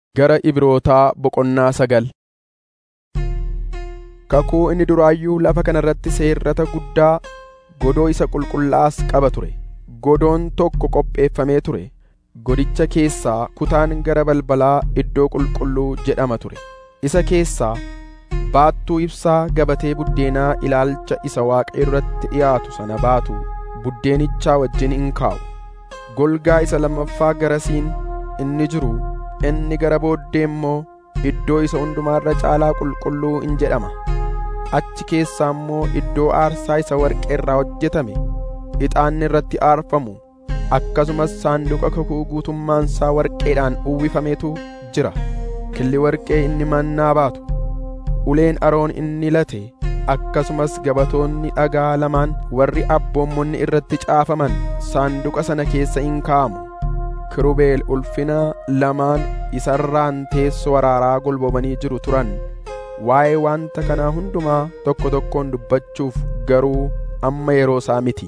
Gara Ibrootaa boqonnaa 9. Kakuu inni duraayyuu lafa kana irratti seerrata guddaa godoo isa qulqullaa'aas qaba ture. Godoon tokko qopheeffamee ture. Godicha keessaa kutaan gara balbalaa iddoo qulqulluu jedhama ture. Isa keessaa baattuu ibsaa gabatee buddeenaa ilaalcha isa Waaqayyo duratti dhiyaatu sana baatu buddeenichaa wajjin in kaa'u. Golgaa isa lammaffaa garasiin inni jiru, inni gara booddee immoo iddoo isa hundumaarra caalaa qulqulluu in jedhama. Achi keessaa immoo iddoo aarsaa isa warqee irraa hojjetame, ixaanni irratti aarfamu, akkasumas saanduqa kakuu guutummaansaa warqeedhaan uwwifametu jira. Killi warqee inni mannaa baatu, uleen Aroon inni late, akkasumas gabatoonni dhagaa lamaan warri abboommonni irratti caafaman saanduqa sana keessa in kaa'amu. Kirubeel ulfina lamaan isarraan teessoo araaraa golbobanii jiru turan. Waa'ee wanta kanaa hundumaa tokko tokkoon dubbachuuf garuu amma yeroo isaa miti.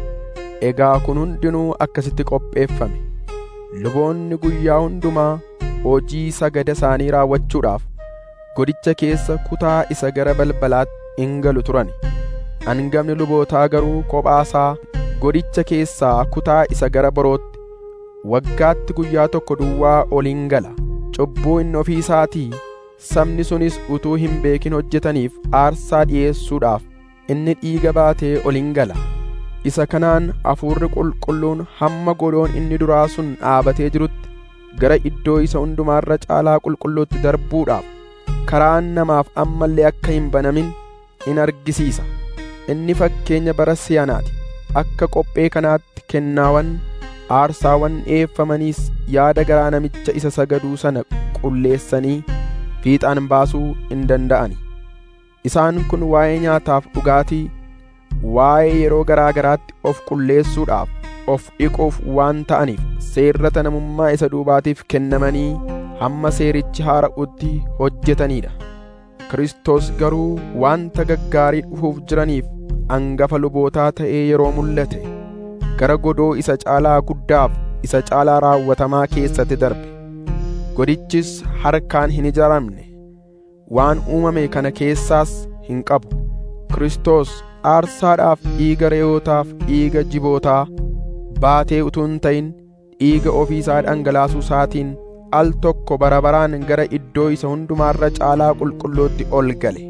Egaa kun hundinuu akkasitti qopheeffame. Luboonni guyyaa hundumaa hojii sagada isaanii raawwachuudhaaf godicha keessa kutaa isa gara balbalaatti in galu turan. Hangafni lubootaa garuu kophaasaa godicha keessaa kutaa isa gara borootti waggaatti guyyaa tokko duwwaa ol in gala. Cubbuu inni ofii isaatii sabni sunis utuu hin beekin hojjetaniif aarsaa dhi'eessuudhaaf inni dhiiga baatee ol in gala. Isa kanaan hafuurri qulqulluun hamma godoon inni duraa sun dhaabatee jirutti gara iddoo isa hundumaarra caalaa qulqulluutti darbuudhaaf karaan namaaf ammallee akka hin banamin in argisiisa. Inni fakkeenya bara si'anaati. Akka qophee kanaatti kennaawwan aarsaawwan dhi'eeffamaniis yaada garaa namicha isa sagaduu sana qulleessanii fiixaan baasuu hin danda'ani. Isaan kun waa'ee nyaataaf dhugaatii, waa'ee yeroo garaa garaatti of qulleessuudhaaf, of dhiquuf waan ta'aniif seerrata namummaa isa duubaatiif kennamanii hamma seerichi haara'utti hojjetanidha. Kiristoos garuu wanta gaggaarii dhufuuf jiraniif hangafa lubootaa ta'ee yeroo mul'ate gara godoo isa caalaa guddaaf isa caalaa raawwatamaa keessatti darbe. Godichis harkaan hin ijaaramne, waan uumame kana keessaas hin qabu. Kiristoos aarsaadhaaf dhiiga re'ootaaf dhiiga jibootaa baatee utuu hin ta'in dhiiga ofii isaa dhangalaasuu isaatiin al tokko bara baraan gara iddoo isa hundumaarra caalaa qulqulluutti ol gale.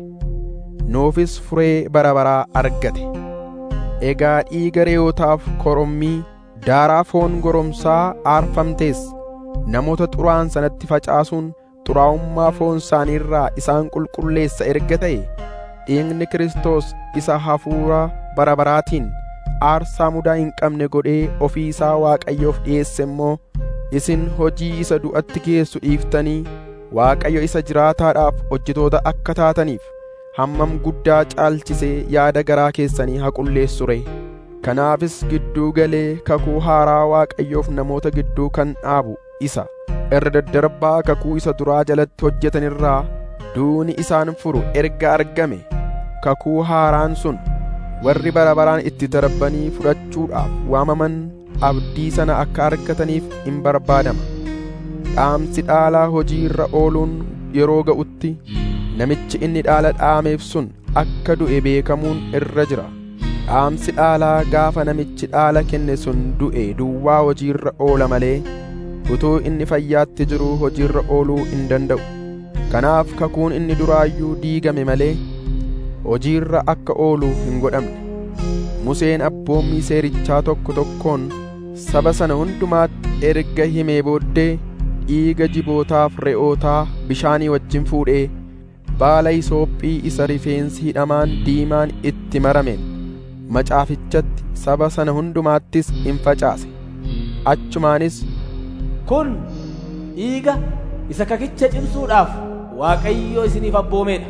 Nuufis furee bara baraa argate. Egaa dhiiga re'ootaaf korommii daaraa foon goromsaa aarfamtees namoota xuraa'an sanatti facaasuun xuraa'ummaa foon isaaniirraa isaan qulqulleessa erga ta'e, dhiigni Kiristoos isa hafuura bara baraatiin aarsaa mudaa hin qabne godhee ofii isaa Waaqayyoof dhi'eesse immoo isin hojii isa du'atti geessu dhiiftanii Waaqayyo isa jiraataadhaaf hojjetoota akka taataniif hammam guddaa caalchisee yaada garaa keessanii haa qulleessu ree. Kanaafis gidduu galee kakuu haaraa Waaqayyoof namoota gidduu kan dhaabu isa irra daddarbaa kakuu isa duraa jalatti hojjetan irraa duuni isaan furu erga argame, kakuu haaraan sun warri bara baraan itti darbanii fudhachuudhaaf waamaman abdii sana akka argataniif in barbaadama. Dhaamsi dhaalaa hojii irra ooluun yeroo ga'utti namichi inni dhaala dhaameef sun akka du'e beekamuun irra jira. Dhaamsi dhaalaa gaafa namichi dhaala kenne sun du'e duwwaa hojiirra oola malee utuu inni fayyaatti jiruu hojiirra ooluu hin danda'u. Kanaaf kakuun inni duraayyuu diigame malee hojiirra akka oolu hin godhamne. Museen abboommii seerichaa tokko tokkoon saba sana hundumaatti erga himee booddee dhiiga jibootaaf re'ootaa bishaanii wajjin fuudhee baala hisoophii isa rifeensi hidhamaan diimaan itti marameen macaafichatti saba sana hundumaattis in facaase. Achumaanis, kun dhiiga isa kakicha cimsuudhaaf Waaqayyo isiniif abboomeedha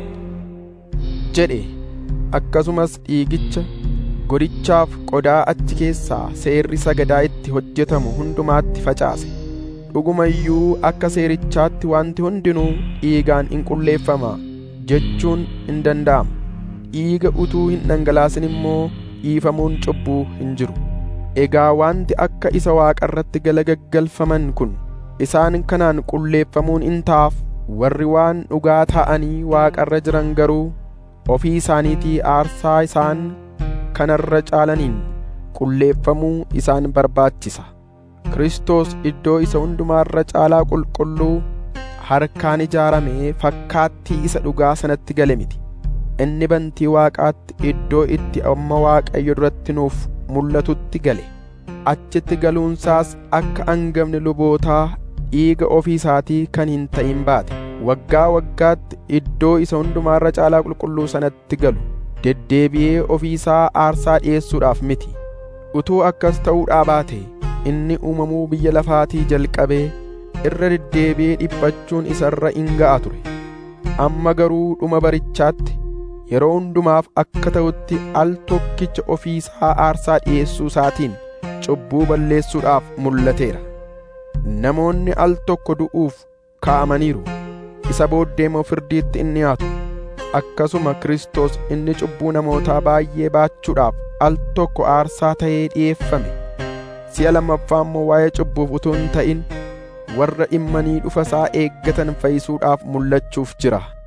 jedhe. Akkasumas dhiigicha godichaaf qodaa achi keessaa seerri sagadaa itti hojjetamu hundumaatti facaase. Dhugumayyuu akka seerichaatti wanti hundinuu dhiigaan in qulleeffama jechuun in danda'ama. Dhiiga utuu hin dhangalaasin immoo dhiifamuun cubbuu hin jiru. Egaa wanti akka isa Waaqa irratti galagaggalfaman kun isaan kanaan qulleeffamuun in ta'aaf. Warri waan dhugaa ta'anii Waaqarra jiran garuu ofii isaaniitii aarsaa isaan kanarra caalaniin qulleeffamuu isaan barbaachisa. Kiristoos iddoo isa hundumaarra caalaa qulqulluu harkaan ijaaramee fakkaattii isa dhugaa sanatti gale miti. Inni bantii Waaqaatti iddoo itti amma Waaqayyo duratti nuuf mul'atutti gale. Achitti galuunsaas akka hangafni lubootaa dhiiga ofii isaatii kan hin ta'in baate. Waggaa waggaatti iddoo isa hundumaarra caalaa qulqulluu sanatti galu deddeebi'ee ofii isaa aarsaa dhi'eessuudhaaf miti. Utuu akkas ta'uudhaa baate inni uumamuu biyya lafaatii jalqabee irra deddeebi'ee dhiphachuun isarra in ga'a ture. Amma garuu dhuma barichaatti yeroo hundumaaf akka ta'utti al tokkicha ofii isaa aarsaa dhi'eessuu isaatiin cubbuu balleessuudhaaf mul'ateera. Namoonni al tokko du'uuf kaa'amaniiru. Isa booddee immoo firdiitti in dhiyaatu. Akkasuma Kiristoos inni cubbuu namootaa baay'ee baachuudhaaf al tokko aarsaa ta'ee dhi'eeffame. Si'a lammaffaa immoo waa'ee cubbuuf utuu hin ta'in warra dhimmanii dhufa isaa eeggatan fayyisuudhaaf mul'achuuf jira.